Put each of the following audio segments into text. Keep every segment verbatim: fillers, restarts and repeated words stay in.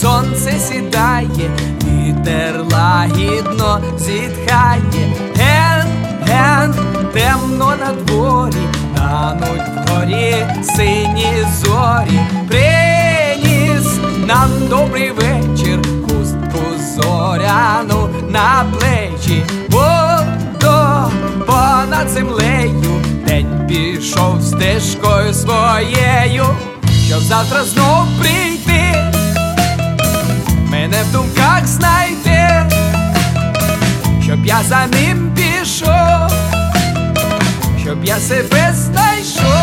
сонце сідає, вітер лагідно зітхає. Ген, ген, темно на дворі, тануть вгорі сині зорі. Приніс нам добрий вечір, хустку зоряну на плечі. Водо понад землею, день пішов стежкою своєю, щоб завтра знов прийти, мене в думках знайти, щоб я за ним пішов, щоб я себе знайшов.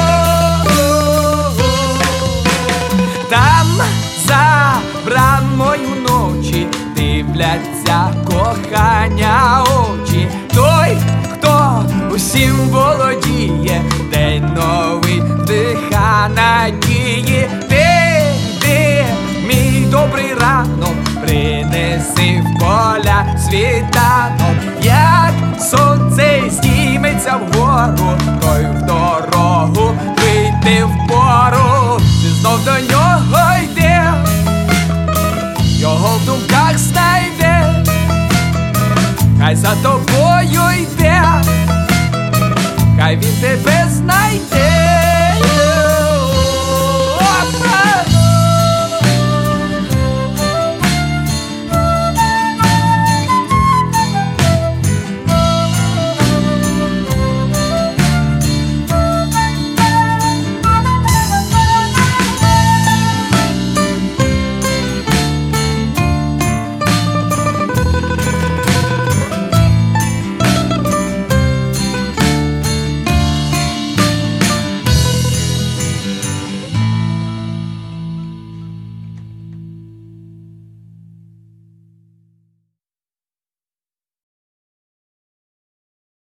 Там за брамою ночі дивляться кохання очі. Той, хто усім володіє, день новий вдиха надії. Ти, ти, мій добрий ранок, принеси в поля світанок. Як сонце здійметься вгору, той в дорогу вийти впору. Ти знов до нього йде, його в думках знайде, хай за тобою йде, хай він тебе знайде.